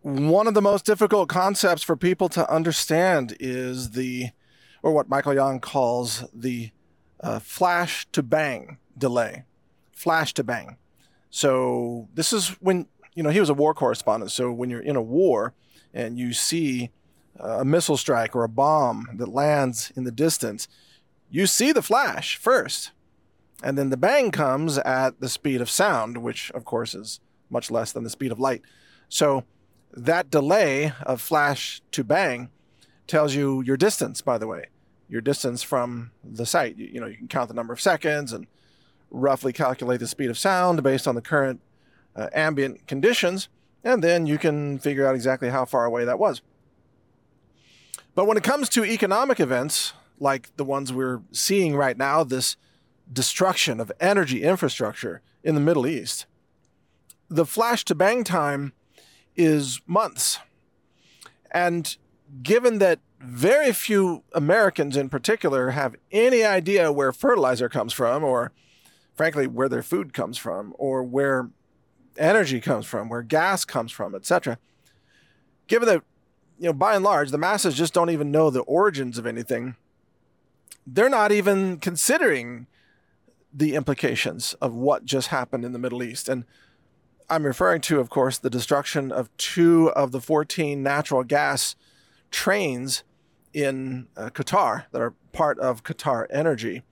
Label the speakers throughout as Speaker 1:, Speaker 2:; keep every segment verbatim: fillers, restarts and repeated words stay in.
Speaker 1: One of the most difficult concepts for people to understand is the, or what Michael Young calls the uh, flash to bang delay. Flash to bang. So this is when, you know, he was a war correspondent. So when you're in a war and you see a missile strike or a bomb that lands in the distance, you see the flash first. And then the bang comes at the speed of sound, which of course is much less than the speed of light. So that delay of flash to bang tells you your distance, by the way, your distance from the site. You, you know, you can count the number of seconds and roughly calculate the speed of sound based on the current uh, ambient conditions. And then you can figure out exactly how far away that was. But when it comes to economic events, like the ones we're seeing right now, this destruction of energy infrastructure in the Middle East, the flash to bang time is months. And given that very few Americans in particular have any idea where fertilizer comes from, or frankly, where their food comes from, or where energy comes from, where gas comes from, et cetera, given that, you know, by and large, the masses just don't even know the origins of anything, they're not even considering the implications of what just happened in the Middle East. And I'm referring to, of course, the destruction of two of the fourteen natural gas trains in uh, Qatar that are part of Qatar Energy.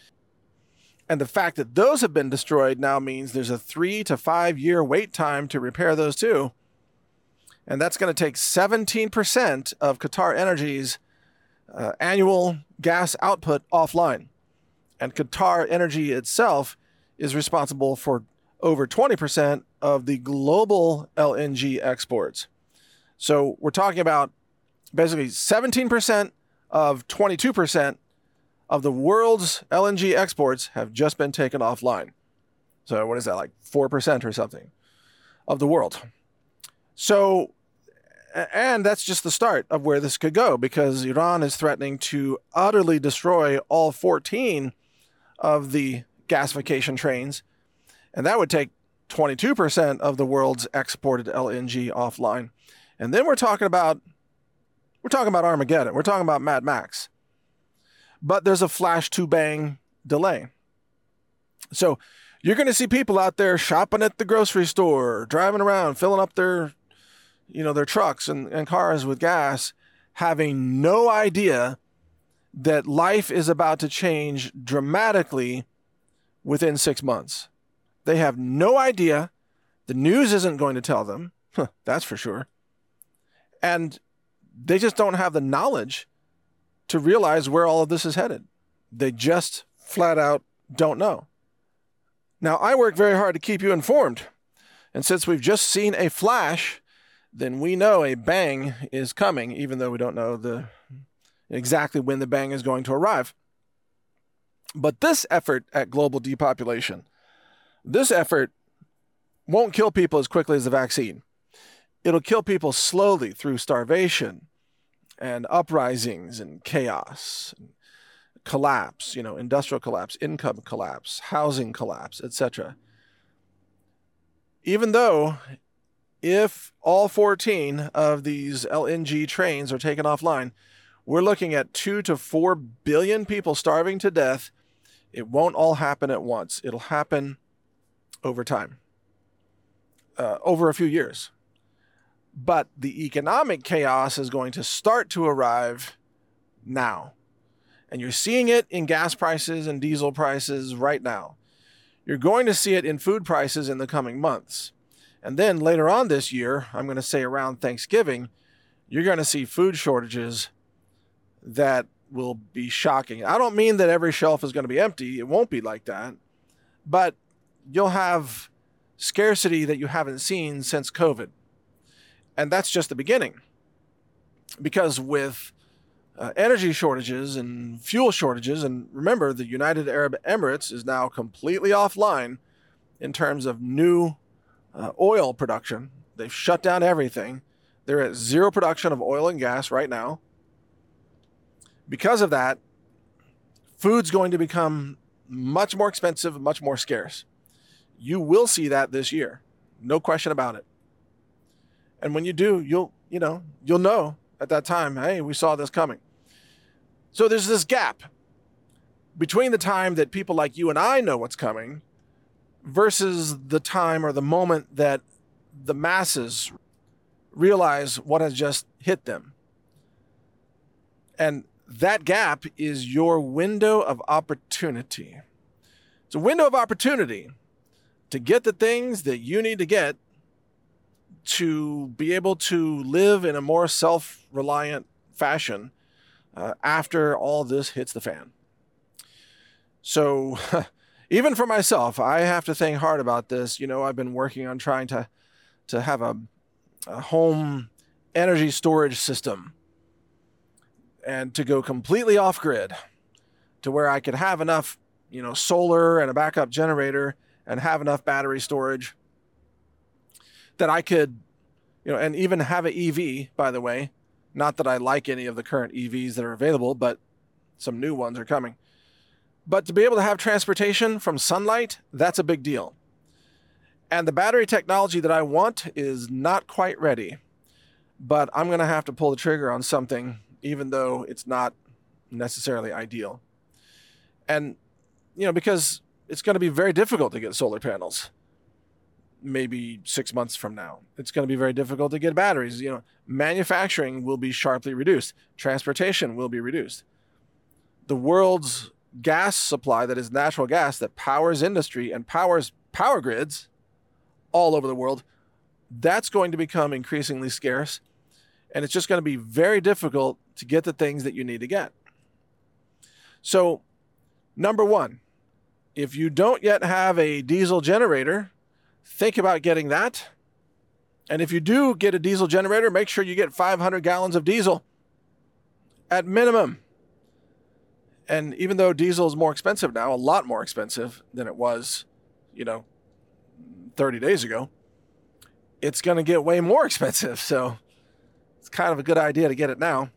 Speaker 1: And the fact that those have been destroyed now means there's a three to five year wait time to repair those two. And that's going to take seventeen percent of Qatar Energy's uh, annual gas output offline. And Qatar Energy itself is responsible for over twenty percent of the global L N G exports. So we're talking about basically seventeen percent of twenty-two percent of the world's L N G exports have just been taken offline. So what is that, like four percent or something of the world? So, and that's just the start of where this could go, because Iran is threatening to utterly destroy all fourteen of the gasification trains. And that would take twenty-two percent of the world's exported L N G offline. And then we're talking about, we're talking about Armageddon. We're talking about Mad Max. But there's a flash to bang delay. So you're going to see people out there shopping at the grocery store, driving around, filling up their, you know, their trucks and, and cars with gas, having no idea that life is about to change dramatically within six months. They have no idea. The news isn't going to tell them. That's for sure. And they just don't have the knowledge to realize where all of this is headed. They just flat out don't know. Now, I work very hard to keep you informed. And since we've just seen a flash, then we know a bang is coming, even though we don't know the exactly when the bang is going to arrive. But this effort at global depopulation, this effort won't kill people as quickly as the vaccine. It'll kill people slowly through starvation and uprisings and chaos, and collapse, you know, industrial collapse, income collapse, housing collapse, et cetera. Even though if all fourteen of these L N G trains are taken offline, we're looking at two to four billion people starving to death. It won't all happen at once. It'll happen over time, uh, over a few years. But the economic chaos is going to start to arrive now. And you're seeing it in gas prices and diesel prices right now. You're going to see it in food prices in the coming months. And then later on this year, I'm going to say around Thanksgiving, you're going to see food shortages that will be shocking. I don't mean that every shelf is going to be empty. It won't be like that. But you'll have scarcity that you haven't seen since COVID. And that's just the beginning. Because with uh, energy shortages and fuel shortages, and remember, the United Arab Emirates is now completely offline in terms of new uh, oil production. They've shut down everything. They're at zero production of oil and gas right now. Because of that, food's going to become much more expensive, much more scarce. You will see that this year. No question about it. And when you do, you'll, you know, you'll know at that time, hey, we saw this coming. So there's this gap between the time that people like you and I know what's coming versus the time or the moment that the masses realize what has just hit them. And that gap is your window of opportunity. It's a window of opportunity to get the things that you need to get to be able to live in a more self-reliant fashion uh, after all this hits the fan. So even for myself, I have to think hard about this. You know, I've been working on trying to, to have a, a home energy storage system and to go completely off grid to where I could have enough, you know, solar and a backup generator and have enough battery storage that I could, you know, and even have an E V, by the way. Not that I like any of the current E Vs that are available, but some new ones are coming. But to be able to have transportation from sunlight, that's a big deal. And the battery technology that I want is not quite ready. But I'm going to have to pull the trigger on something, even though it's not necessarily ideal. And, you know, because it's going to be very difficult to get solar panels. Maybe six months from now. It's going to be very difficult to get batteries. You know, manufacturing will be sharply reduced. Transportation will be reduced. The world's gas supply, that is natural gas, that powers industry and powers power grids all over the world, that's going to become increasingly scarce. And it's just going to be very difficult to get the things that you need to get. So, number one, if you don't yet have a diesel generator, think about getting that. And if you do get a diesel generator, make sure you get five hundred gallons of diesel at minimum. And even though diesel is more expensive now, a lot more expensive than it was, you know, thirty days ago, it's going to get way more expensive. So it's kind of a good idea to get it now.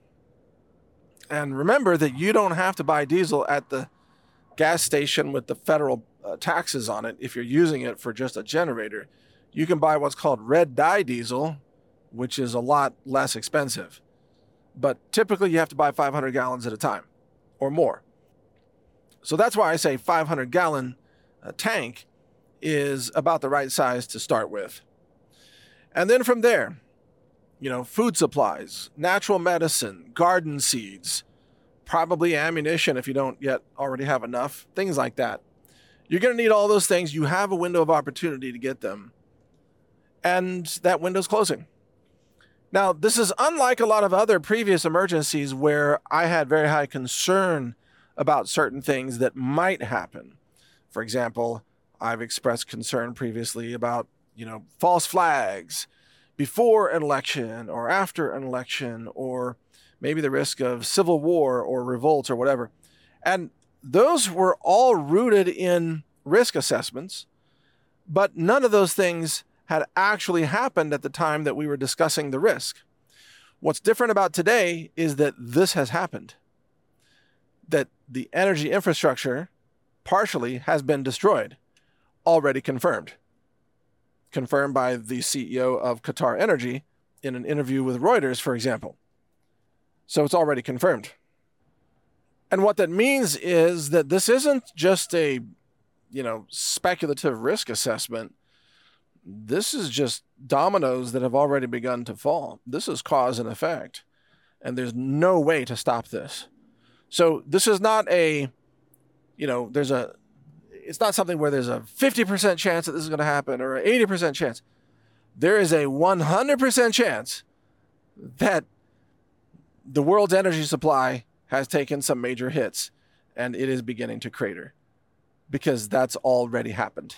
Speaker 1: And remember that you don't have to buy diesel at the gas station with the federal uh, taxes on it if you're using it for just a generator. You can buy what's called red dye diesel, which is a lot less expensive. But typically you have to buy five hundred gallons at a time or more. So that's why I say five hundred gallon uh, tank is about the right size to start with. And then from there, you know, food supplies, natural medicine, garden seeds, probably ammunition if you don't yet already have enough, things like that. You're going to need all those things. You have a window of opportunity to get them. And that window's closing. Now, this is unlike a lot of other previous emergencies where I had very high concern about certain things that might happen. For example, I've expressed concern previously about, you know, false flags before an election or after an election, or maybe the risk of civil war or revolt or whatever. And those were all rooted in risk assessments, but none of those things had actually happened at the time that we were discussing the risk. What's different about today is that this has happened, that the energy infrastructure partially has been destroyed, already confirmed. Confirmed by the C E O of Qatar Energy in an interview with Reuters, for example. So it's already confirmed. And what that means is that this isn't just a, you know, speculative risk assessment. This is just dominoes that have already begun to fall. This is cause and effect. And there's no way to stop this. So this is not a, you know, there's a, it's not something where there's a fifty percent chance that this is going to happen or an eighty percent chance. There is a one hundred percent chance that the world's energy supply has taken some major hits and it is beginning to crater because that's already happened.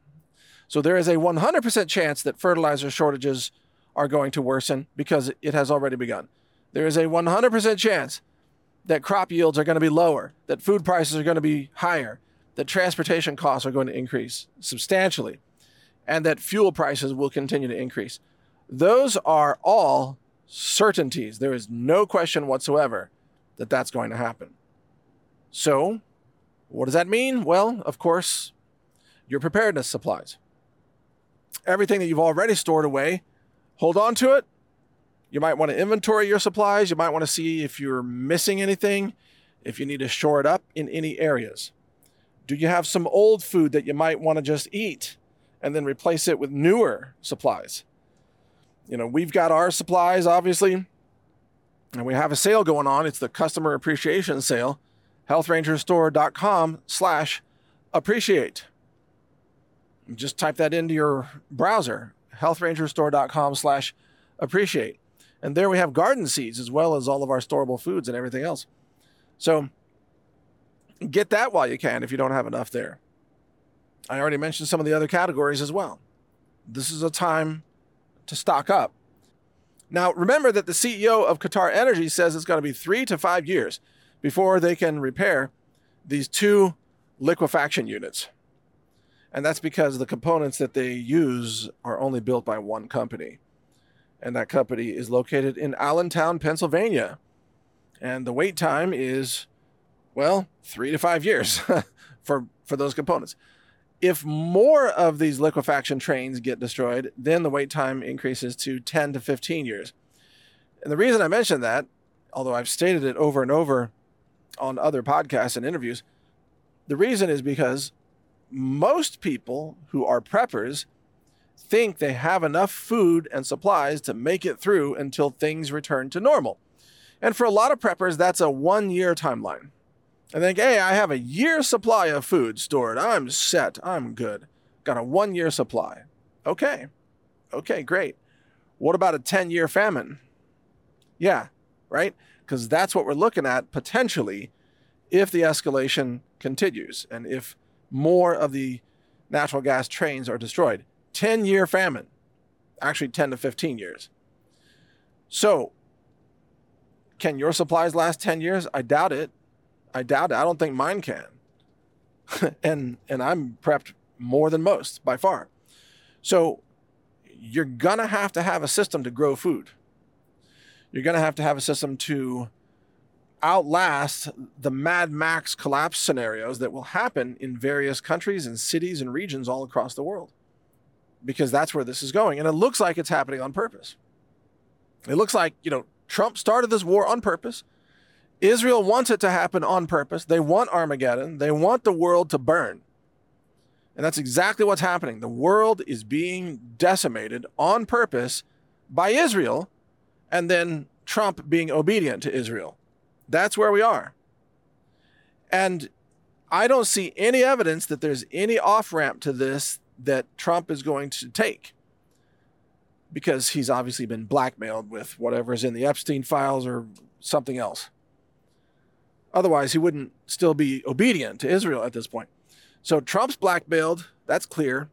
Speaker 1: So there is a one hundred percent chance that fertilizer shortages are going to worsen because it has already begun. There is a one hundred percent chance that crop yields are going to be lower, that food prices are going to be higher, that transportation costs are going to increase substantially, and that fuel prices will continue to increase. Those are all certainties. There is no question whatsoever that that's going to happen. So, what does that mean? Well, of course, your preparedness supplies. Everything that you've already stored away hold on to it. You might want to inventory your supplies. You might want to see if you're missing anything, if you need to shore it up in any areas. Do you have some old food that you might want to just eat and then replace it with newer supplies? You know, we've got our supplies, obviously, and we have a sale going on. It's the customer appreciation sale, health ranger store dot com slash appreciate. Just type that into your browser, health ranger store dot com slash appreciate. And there we have garden seeds as well as all of our storable foods and everything else. So get that while you can if you don't have enough there. I already mentioned some of the other categories as well. This is a time to stock up. Now, remember that the C E O of Qatar Energy says it's going to be three to five years before they can repair these two liquefaction units. And that's because the components that they use are only built by one company. And that company is located in Allentown, Pennsylvania. And the wait time is, well, three to five years for, for those components. If more of these liquefaction trains get destroyed, then the wait time increases to ten to fifteen years. And the reason I mention that, although I've stated it over and over on other podcasts and interviews, the reason is because most people who are preppers think they have enough food and supplies to make it through until things return to normal. And for a lot of preppers, that's a one-year timeline. I think, hey, I have a year's supply of food stored. I'm set. I'm good. Got a one-year supply. Okay. Okay, great. What about a ten-year famine? Yeah, right? Because that's what we're looking at potentially if the escalation continues and if more of the natural gas trains are destroyed. ten-year famine. Actually, ten to fifteen years. So, can your supplies last ten years? I doubt it. I doubt it. I don't think mine can. and and I'm prepped more than most, by far. So, you're going to have to have a system to grow food. You're going to have to have a system to outlast the Mad Max collapse scenarios that will happen in various countries and cities and regions all across the world. Because that's where this is going. And it looks like it's happening on purpose. It looks like, you know, Trump started this war on purpose. Israel wants it to happen on purpose. They want Armageddon. They want the world to burn. And that's exactly what's happening. The world is being decimated on purpose by Israel, and then Trump being obedient to Israel. That's where we are. And I don't see any evidence that there's any off-ramp to this that Trump is going to take, because he's obviously been blackmailed with whatever is in the Epstein files or something else. Otherwise, he wouldn't still be obedient to Israel at this point. So Trump's blackmailed. That's clear.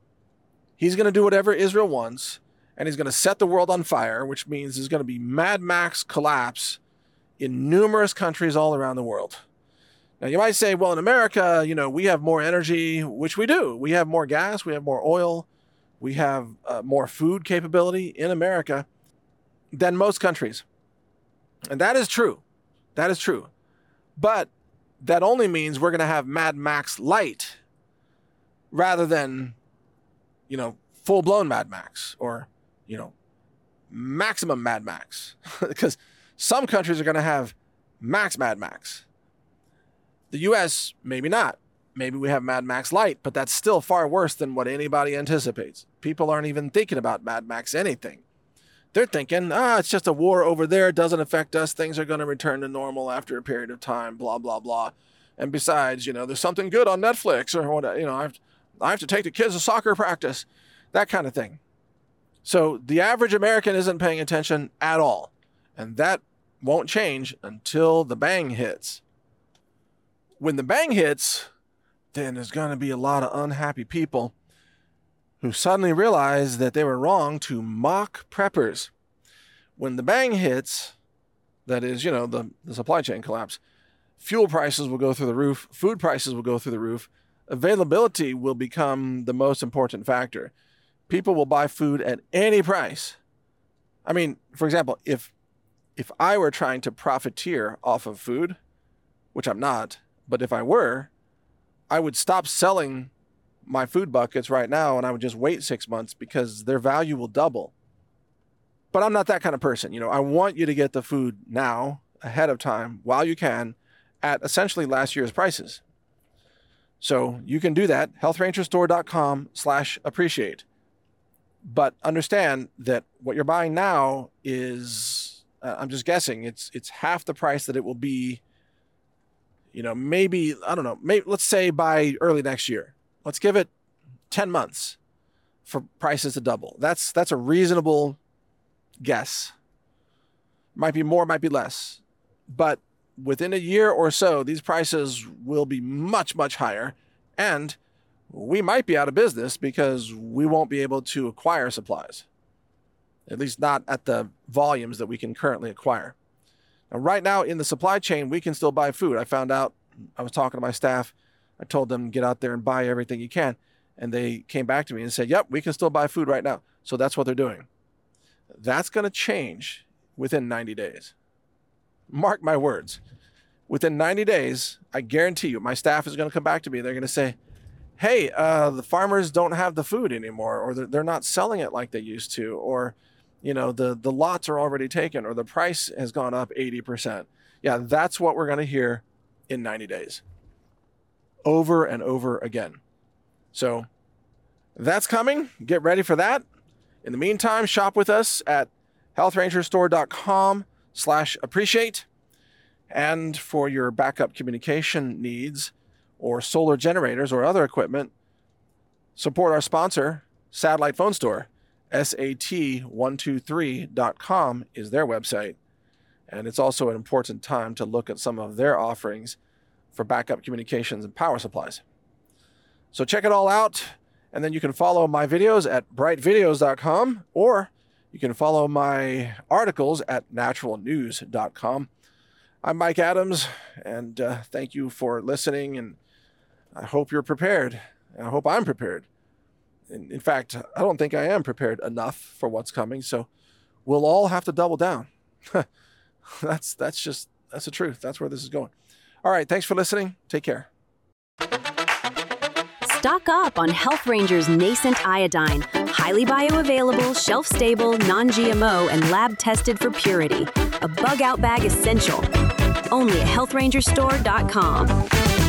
Speaker 1: He's going to do whatever Israel wants, and he's going to set the world on fire, which means there's going to be Mad Max collapse in numerous countries all around the world. Now, you might say, well, in America, you know, we have more energy, which we do. We have more gas. We have more oil. We have uh, more food capability in America than most countries. And that is true. That is true. But that only means we're going to have Mad Max light rather than, you know, full-blown Mad Max or, you know, maximum Mad Max. Because some countries are going to have max Mad Max. The U S, maybe not. Maybe we have Mad Max light, but that's still far worse than what anybody anticipates. People aren't even thinking about Mad Max anything. They're thinking, ah, it's just a war over there. It doesn't affect us. Things are going to return to normal after a period of time, blah, blah, blah. And besides, you know, there's something good on Netflix or what, you know, I have, I have to take the kids to soccer practice, that kind of thing. So the average American isn't paying attention at all. And that won't change until the bang hits. When the bang hits, then there's going to be a lot of unhappy people who suddenly realize that they were wrong to mock preppers. When the bang hits, that is, you know, the, the supply chain collapse, fuel prices will go through the roof, food prices will go through the roof, availability will become the most important factor. People will buy food at any price. I mean, for example, if if I were trying to profiteer off of food, which I'm not, but if I were, I would stop selling my food buckets right now and I would just wait six months because their value will double. But I'm not that kind of person. You know, I want you to get the food now, ahead of time, while you can, at essentially last year's prices. So you can do that, health ranger store dot com slash appreciate. But understand that what you're buying now is, uh, I'm just guessing, it's it's half the price that it will be, you know, maybe, I don't know, maybe let's say by early next year. Let's give it ten months for prices to double. That's that's a reasonable guess. Might be more, might be less. But within a year or so, these prices will be much, much higher. And we might be out of business because we won't be able to acquire supplies. At least not at the volumes that we can currently acquire. Now, right now in the supply chain, we can still buy food. I found out, I was talking to my staff. I told them, get out there and buy everything you can. And they came back to me and said, yep, we can still buy food right now. So that's what they're doing. That's going to change within ninety days. Mark my words. Within ninety days, I guarantee you, my staff is going to come back to me. They're going to say, hey, uh, the farmers don't have the food anymore, or they're not selling it like they used to, or, you know, the, the lots are already taken, or the price has gone up eighty percent. Yeah, that's what we're going to hear in ninety days. Over and over again. So that's coming. Get ready for that. In the meantime, shop with us at health ranger store dot com slash appreciate. And for your backup communication needs or solar generators or other equipment, support our sponsor, Satellite Phone Store. S A T one two three dot com is their website. And it's also an important time to look at some of their offerings for backup communications and power supplies. So check it all out. And then you can follow my videos at bright videos dot com, or you can follow my articles at natural news dot com. I'm Mike Adams, and uh, thank you for listening, and I hope you're prepared. And I hope I'm prepared. In, in fact, I don't think I am prepared enough for what's coming, so we'll all have to double down. that's that's just, that's the truth. That's where this is going. All right, thanks for listening. Take care.
Speaker 2: Stock up on Health Ranger's nascent iodine, highly bioavailable, shelf-stable, non-G M O, and lab-tested for purity. A bug-out bag essential. Only at health ranger store dot com.